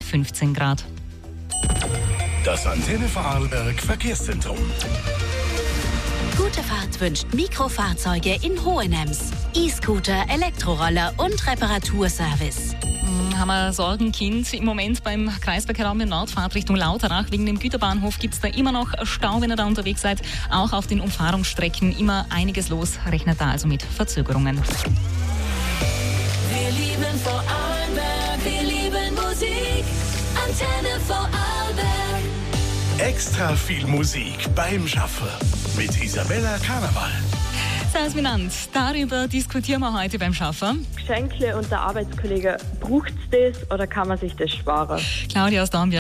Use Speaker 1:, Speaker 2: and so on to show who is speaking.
Speaker 1: 15 Grad.
Speaker 2: Das Antenne Vorarlberg Verkehrszentrum.
Speaker 3: Gute Fahrt wünscht Mikrofahrzeuge in Hohenems. E-Scooter, Elektroroller und Reparaturservice.
Speaker 1: Haben wir Sorgenkind im Moment beim Kreisverkehr in Nordfahrt Richtung Lauterach. Wegen dem Güterbahnhof gibt es da immer noch Stau, wenn ihr da unterwegs seid. Auch auf den Umfahrungsstrecken immer einiges los. Rechnet da also mit Verzögerungen.
Speaker 4: Wir lieben Vorarlberg, wir lieben Musik. Antenne Vorarlberg.
Speaker 2: Extra viel Musik beim Schaffen mit Isabella Karneval.
Speaker 1: Sehr benannt. Darüber diskutieren wir heute beim Schaffen.
Speaker 5: Geschenke und der Arbeitskollege, braucht es das oder kann man sich das sparen?
Speaker 1: Claudia aus Dornbirn.